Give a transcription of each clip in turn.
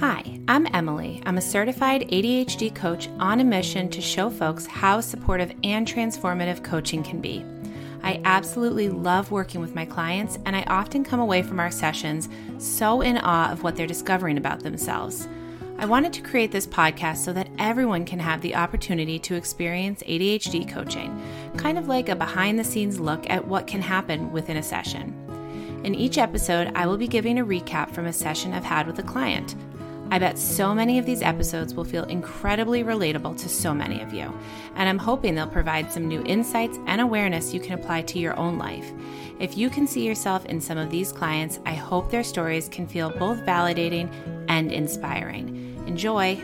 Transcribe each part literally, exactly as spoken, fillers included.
Hi, I'm Emily. I'm a certified A D H D coach on a mission to show folks how supportive and transformative coaching can be. I absolutely love working with my clients, and I often come away from our sessions so in awe of what they're discovering about themselves. I wanted to create this podcast so that everyone can have the opportunity to experience A D H D coaching, kind of like a behind-the-scenes look at what can happen within a session. In each episode, I will be giving a recap from a session I've had with a client. I bet so many of these episodes will feel incredibly relatable to so many of you, and I'm hoping they'll provide some new insights and awareness you can apply to your own life. If you can see yourself in some of these clients, I hope their stories can feel both validating and inspiring. Enjoy!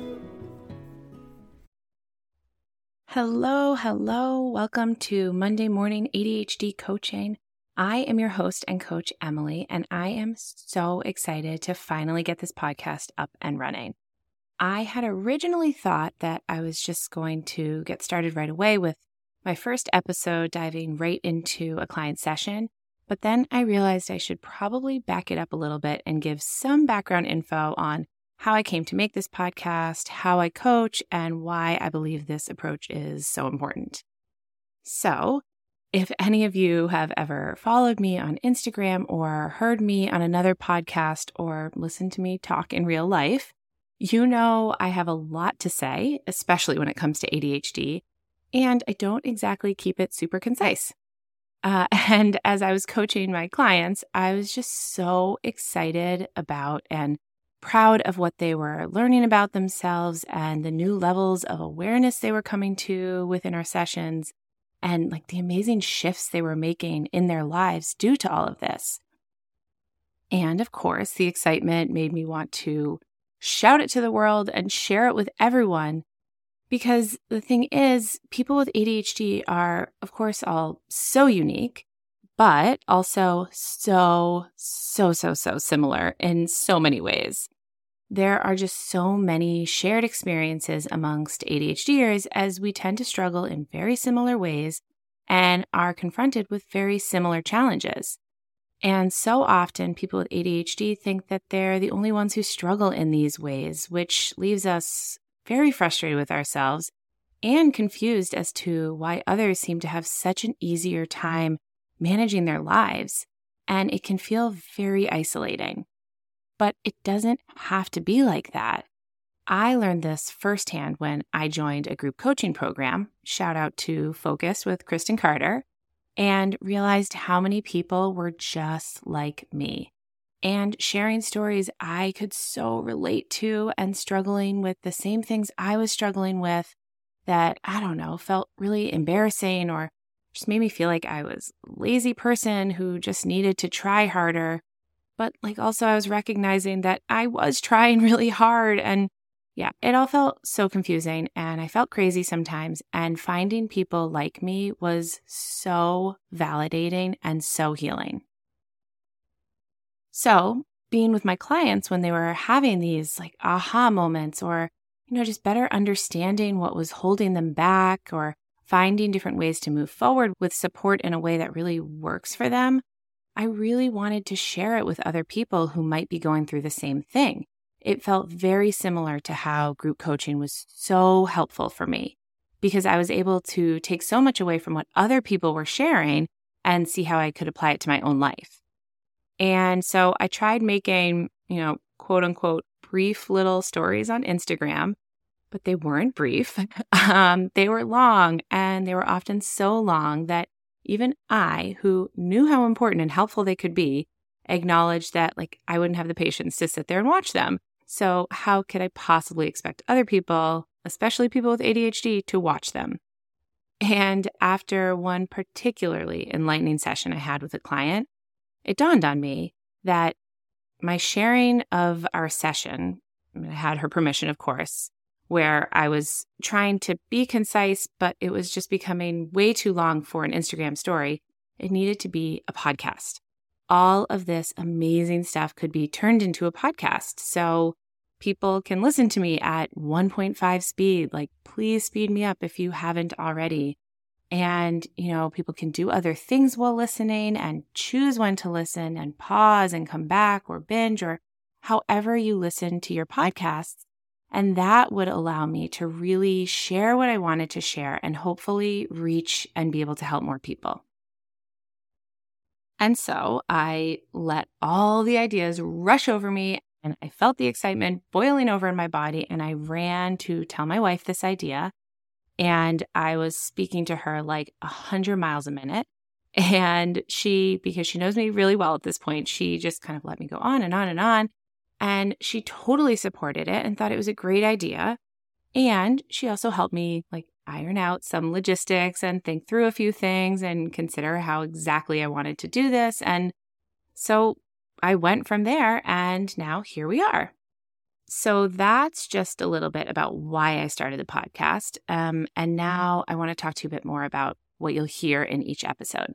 Hello, hello. Welcome to Monday Morning A D H D Coaching. I am your host and coach, Emily, and I am so excited to finally get this podcast up and running. I had originally thought that I was just going to get started right away with my first episode diving right into a client session, but then I realized I should probably back it up a little bit and give some background info on how I came to make this podcast, how I coach, and why I believe this approach is so important. So, if any of you have ever followed me on Instagram or heard me on another podcast or listened to me talk in real life, you know I have a lot to say, especially when it comes to A D H D, and I don't exactly keep it super concise. Uh, and as I was coaching my clients, I was just so excited about and proud of what they were learning about themselves and the new levels of awareness they were coming to within our sessions, and like the amazing shifts they were making in their lives due to all of this. And of course, the excitement made me want to shout it to the world and share it with everyone, because the thing is, people with A D H D are, of course, all so unique, but also so, so, so, so similar in so many ways. There are just so many shared experiences amongst ADHDers, as we tend to struggle in very similar ways and are confronted with very similar challenges. And so often people with A D H D think that they're the only ones who struggle in these ways, which leaves us very frustrated with ourselves and confused as to why others seem to have such an easier time managing their lives. And it can feel very isolating. But it doesn't have to be like that. I learned this firsthand when I joined a group coaching program, shout out to Focus with Kristen Carter, and realized how many people were just like me and sharing stories I could so relate to and struggling with the same things I was struggling with that, I don't know, felt really embarrassing or just made me feel like I was a lazy person who just needed to try harder. But like also I was recognizing that I was trying really hard, and yeah, it all felt so confusing and I felt crazy sometimes, and finding people like me was so validating and so healing. So being with my clients when they were having these like aha moments, or, you know, just better understanding what was holding them back, or finding different ways to move forward with support in a way that really works for them, I really wanted to share it with other people who might be going through the same thing. It felt very similar to how group coaching was so helpful for me, because I was able to take so much away from what other people were sharing and see how I could apply it to my own life. And so I tried making, you know, quote unquote, brief little stories on Instagram, but they weren't brief. um, they were long, and they were often so long that even I, who knew how important and helpful they could be, acknowledged that like I wouldn't have the patience to sit there and watch them. So how could I possibly expect other people, especially people with A D H D, to watch them? And after one particularly enlightening session I had with a client, it dawned on me that my sharing of our session, I had her permission, of course, where I was trying to be concise, but it was just becoming way too long for an Instagram story. It needed to be a podcast. All of this amazing stuff could be turned into a podcast, so people can listen to me at one point five speed. Like, please speed me up if you haven't already. And, you know, people can do other things while listening and choose when to listen and pause and come back or binge or however you listen to your podcasts. And that would allow me to really share what I wanted to share and hopefully reach and be able to help more people. And so I let all the ideas rush over me, and I felt the excitement boiling over in my body, and I ran to tell my wife this idea. And I was speaking to her like a hundred miles a minute. And she, because she knows me really well at this point, she just kind of let me go on and on and on. And she totally supported it and thought it was a great idea. And she also helped me like iron out some logistics and think through a few things and consider how exactly I wanted to do this. And so I went from there, and now here we are. So that's just a little bit about why I started the podcast. Um, and now I want to talk to you a bit more about what you'll hear in each episode.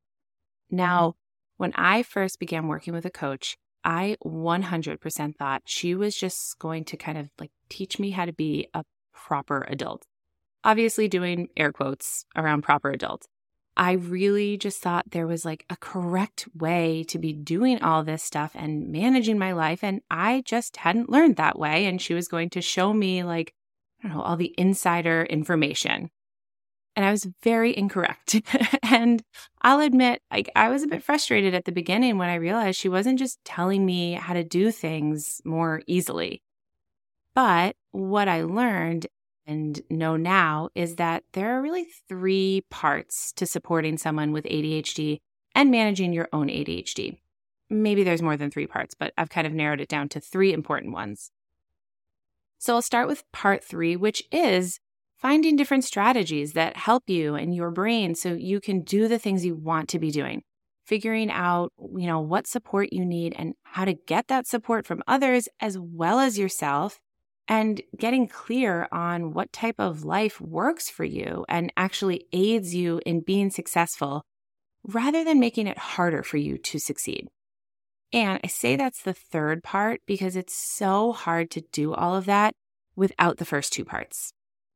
Now, when I first began working with a coach, I one hundred percent thought she was just going to kind of like teach me how to be a proper adult. Obviously doing air quotes around proper adult. I really just thought there was like a correct way to be doing all this stuff and managing my life. And I just hadn't learned that way. And she was going to show me like, I don't know, all the insider information. And I was very incorrect. And I'll admit, like, I was a bit frustrated at the beginning when I realized she wasn't just telling me how to do things more easily. But what I learned and know now is that there are really three parts to supporting someone with A D H D and managing your own A D H D. Maybe there's more than three parts, but I've kind of narrowed it down to three important ones. So I'll start with part three, which is finding different strategies that help you and your brain so you can do the things you want to be doing. Figuring out, you know, what support you need and how to get that support from others as well as yourself, and getting clear on what type of life works for you and actually aids you in being successful rather than making it harder for you to succeed. And I say that's the third part because it's so hard to do all of that without the first two parts.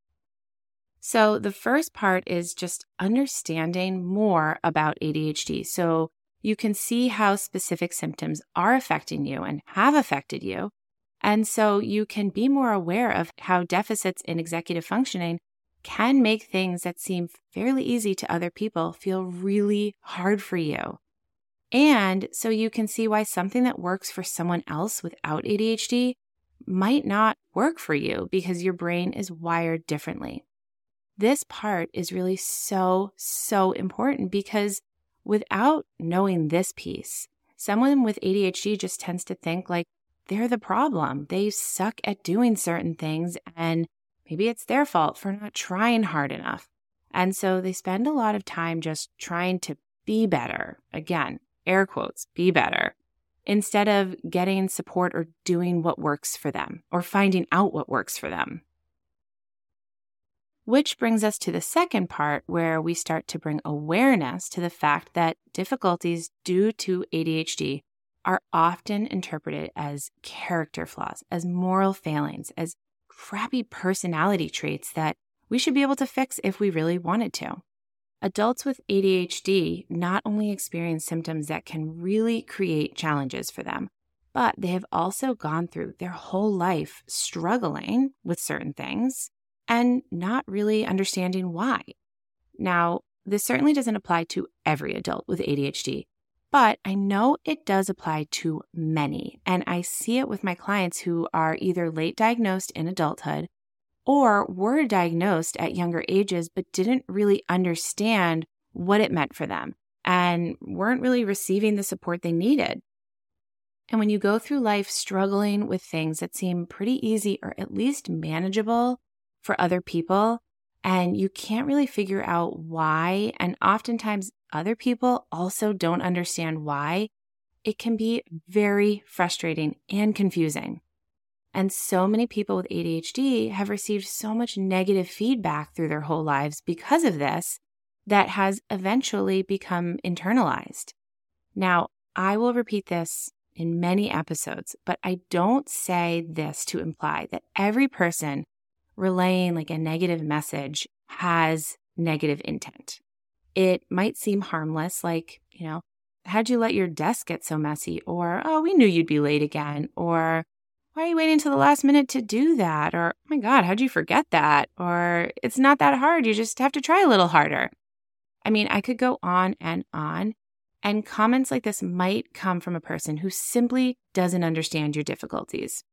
So the first part is just understanding more about A D H D so you can see how specific symptoms are affecting you and have affected you. And so you can be more aware of how deficits in executive functioning can make things that seem fairly easy to other people feel really hard for you. And so you can see why something that works for someone else without A D H D might not work for you because your brain is wired differently. This part is really so, so important because without knowing this piece, someone with A D H D just tends to think like they're the problem. They suck at doing certain things, and maybe it's their fault for not trying hard enough. And so they spend a lot of time just trying to be better. Again, air quotes, be better, instead of getting support or doing what works for them or finding out what works for them. Which brings us to the second part where we start to bring awareness to the fact that difficulties due to A D H D are often interpreted as character flaws, as moral failings, as crappy personality traits that we should be able to fix if we really wanted to. Adults with A D H D not only experience symptoms that can really create challenges for them, but they have also gone through their whole life struggling with certain things and not really understanding why. Now, this certainly doesn't apply to every adult with A D H D, but I know it does apply to many, and I see it with my clients who are either late diagnosed in adulthood or were diagnosed at younger ages but didn't really understand what it meant for them and weren't really receiving the support they needed. And when you go through life struggling with things that seem pretty easy or at least manageable for other people, and you can't really figure out why, and oftentimes other people also don't understand why, it can be very frustrating and confusing. And so many people with A D H D have received so much negative feedback through their whole lives because of this that has eventually become internalized. Now, I will repeat this in many episodes, but I don't say this to imply that every person relaying like a negative message has negative intent. It might seem harmless, like, you know, how'd you let your desk get so messy? Or, oh, we knew you'd be late again. Or, why are you waiting until the last minute to do that? Or, oh my God, how'd you forget that? Or, it's not that hard. You just have to try a little harder. I mean, I could go on and on. And comments like this might come from a person who simply doesn't understand your difficulties.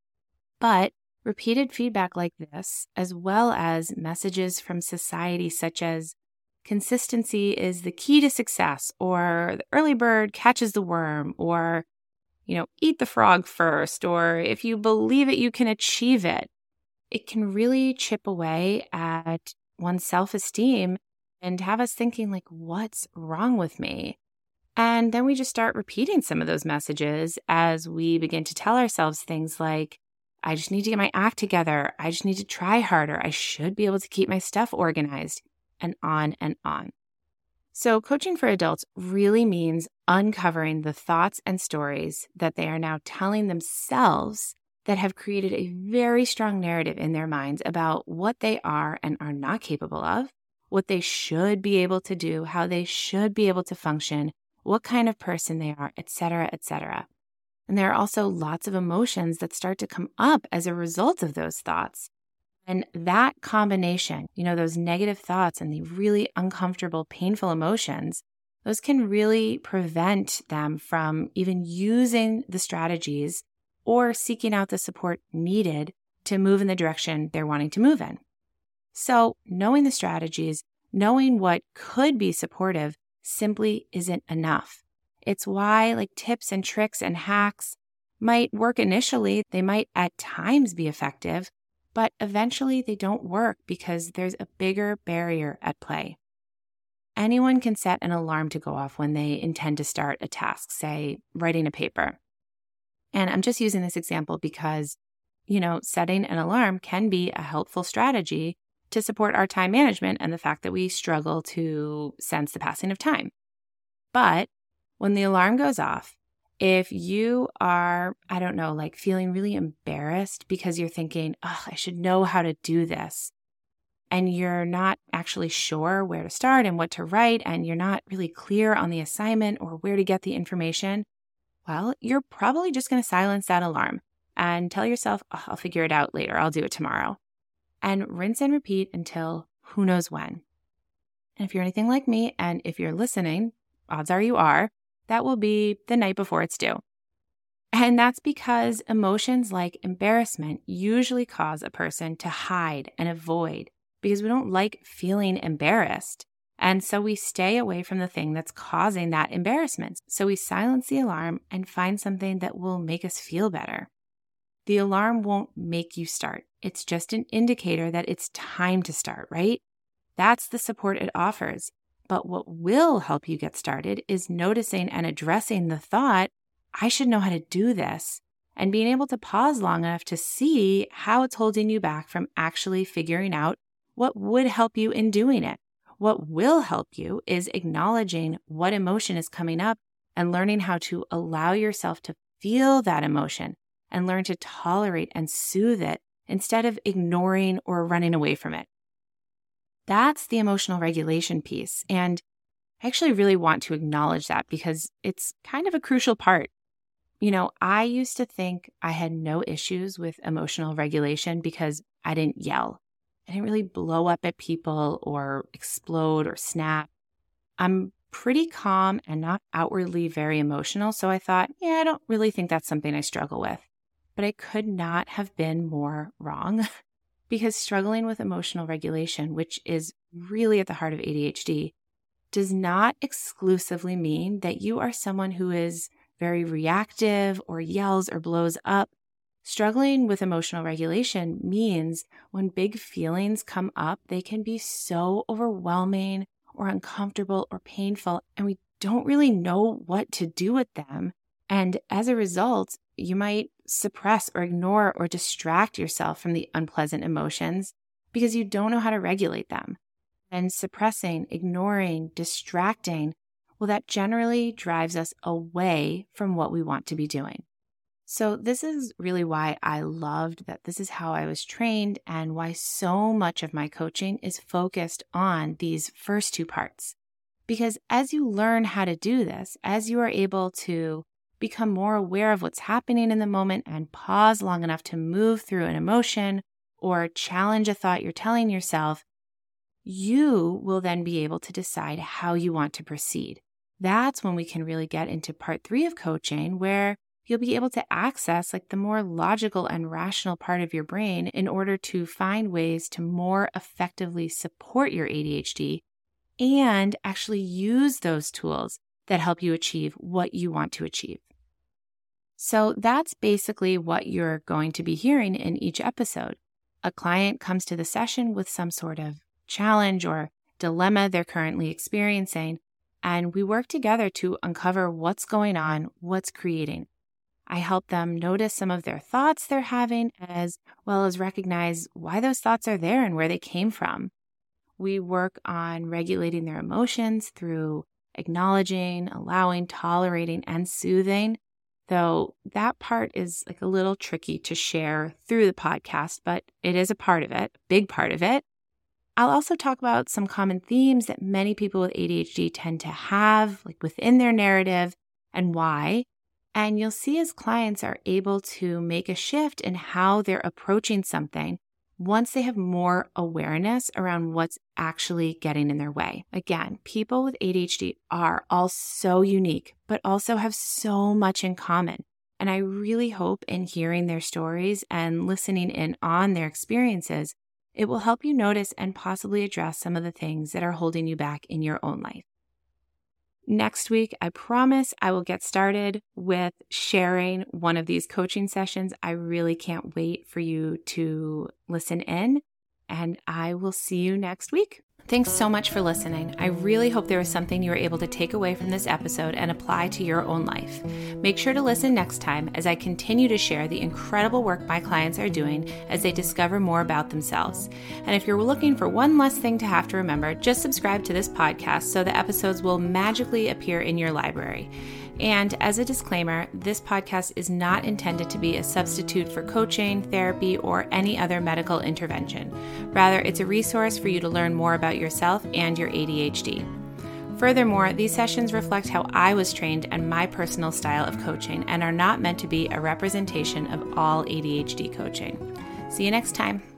But repeated feedback like this, as well as messages from society such as consistency is the key to success, or the early bird catches the worm, or, you know, eat the frog first, or if you believe it, you can achieve it. It can really chip away at one's self-esteem and have us thinking like, what's wrong with me? And then we just start repeating some of those messages as we begin to tell ourselves things like, I just need to get my act together. I just need to try harder. I should be able to keep my stuff organized, and on and on. So coaching for adults really means uncovering the thoughts and stories that they are now telling themselves that have created a very strong narrative in their minds about what they are and are not capable of, what they should be able to do, how they should be able to function, what kind of person they are, et cetera, et cetera. And there are also lots of emotions that start to come up as a result of those thoughts. And that combination, you know, those negative thoughts and the really uncomfortable, painful emotions, those can really prevent them from even using the strategies or seeking out the support needed to move in the direction they're wanting to move in. So knowing the strategies, knowing what could be supportive simply isn't enough. It's why like tips and tricks and hacks might work initially. They might at times be effective, but eventually they don't work because there's a bigger barrier at play. Anyone can set an alarm to go off when they intend to start a task, say writing a paper. And I'm just using this example because, you know, setting an alarm can be a helpful strategy to support our time management and the fact that we struggle to sense the passing of time. But when the alarm goes off, if you are, I don't know, like feeling really embarrassed because you're thinking, oh, I should know how to do this, and you're not actually sure where to start and what to write, and you're not really clear on the assignment or where to get the information, well, you're probably just going to silence that alarm and tell yourself, oh, I'll figure it out later. I'll do it tomorrow. And rinse and repeat until who knows when. And if you're anything like me, and if you're listening, odds are you are, that will be the night before it's due. And that's because emotions like embarrassment usually cause a person to hide and avoid because we don't like feeling embarrassed. And so we stay away from the thing that's causing that embarrassment. So we silence the alarm and find something that will make us feel better. The alarm won't make you start. It's just an indicator that it's time to start, right? That's the support it offers. But what will help you get started is noticing and addressing the thought, I should know how to do this, and being able to pause long enough to see how it's holding you back from actually figuring out what would help you in doing it. What will help you is acknowledging what emotion is coming up and learning how to allow yourself to feel that emotion and learn to tolerate and soothe it instead of ignoring or running away from it. That's the emotional regulation piece. And I actually really want to acknowledge that because it's kind of a crucial part. You know, I used to think I had no issues with emotional regulation because I didn't yell. I didn't really blow up at people or explode or snap. I'm pretty calm and not outwardly very emotional. So I thought, yeah, I don't really think that's something I struggle with. But I could not have been more wrong because struggling with emotional regulation, which is really at the heart of A D H D, does not exclusively mean that you are someone who is very reactive or yells or blows up. Struggling with emotional regulation means when big feelings come up, they can be so overwhelming or uncomfortable or painful, and we don't really know what to do with them. And as a result, you might suppress or ignore or distract yourself from the unpleasant emotions because you don't know how to regulate them. And suppressing, ignoring, distracting, well, that generally drives us away from what we want to be doing. So this is really why I loved that this is how I was trained and why so much of my coaching is focused on these first two parts. Because as you learn how to do this, as you are able to become more aware of what's happening in the moment and pause long enough to move through an emotion or challenge a thought you're telling yourself, you will then be able to decide how you want to proceed. That's when we can really get into part three of coaching, where you'll be able to access like the more logical and rational part of your brain in order to find ways to more effectively support your A D H D and actually use those tools that help you achieve what you want to achieve. So that's basically what you're going to be hearing in each episode. A client comes to the session with some sort of challenge or dilemma they're currently experiencing, and we work together to uncover what's going on, what's creating. I help them notice some of their thoughts they're having, as well as recognize why those thoughts are there and where they came from. We work on regulating their emotions through acknowledging, allowing, tolerating, and soothing, though that part is like a little tricky to share through the podcast, but it is a part of it, a big part of it. I'll also talk about some common themes that many people with A D H D tend to have, like within their narrative, and why. And you'll see as clients are able to make a shift in how they're approaching something once they have more awareness around what's actually getting in their way. Again, people with A D H D are all so unique, but also have so much in common. And I really hope in hearing their stories and listening in on their experiences, it will help you notice and possibly address some of the things that are holding you back in your own life. Next week, I promise I will get started with sharing one of these coaching sessions. I really can't wait for you to listen in, and I will see you next week. Thanks so much for listening. I really hope there was something you were able to take away from this episode and apply to your own life. Make sure to listen next time as I continue to share the incredible work my clients are doing as they discover more about themselves. And if you're looking for one less thing to have to remember, just subscribe to this podcast so the episodes will magically appear in your library. And as a disclaimer, this podcast is not intended to be a substitute for coaching, therapy, or any other medical intervention. Rather, it's a resource for you to learn more about yourself and your A D H D. Furthermore, these sessions reflect how I was trained and my personal style of coaching and are not meant to be a representation of all A D H D coaching. See you next time.